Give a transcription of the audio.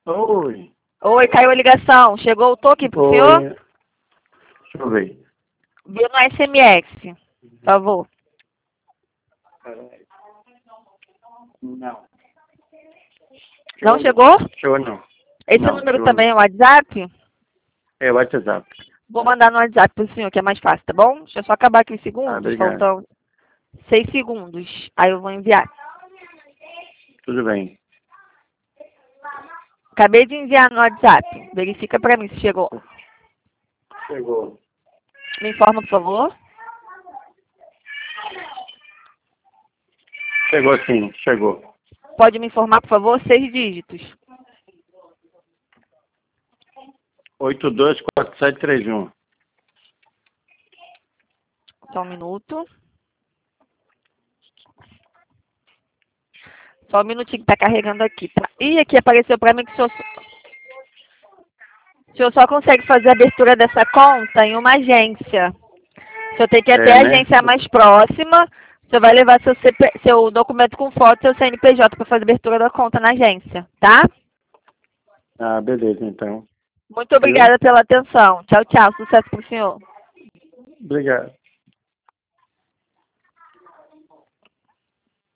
Oi. Oi, caiu a ligação. Chegou o toque pro Oi. senhor? Deixa eu ver. Viu no SMS, por favor. Não. Não chegou? Chegou não. Esse Não, número chegou também não. é o WhatsApp? É o WhatsApp. Vou mandar no WhatsApp pro senhor, que é mais fácil, tá bom? Deixa eu só acabar aqui os segundos. Obrigado. Faltam 6 segundos. Aí eu vou enviar. Tudo bem. Acabei de enviar no WhatsApp. Verifica pra mim se chegou. Chegou. Me informa, por favor. Chegou sim, chegou. Pode me informar, por favor? 6 dígitos. 824731. Só um minuto. Só um minutinho que tá carregando aqui, tá? Ih, aqui apareceu pra mim que o senhor só consegue fazer a abertura dessa conta em uma agência. O senhor tem que ir até a né? agência mais próxima. O senhor vai levar seu documento com foto e seu CNPJ para fazer a abertura da conta na agência, tá? Ah, beleza, então. Muito obrigada pela atenção. Tchau, tchau. Sucesso pro senhor. Obrigado.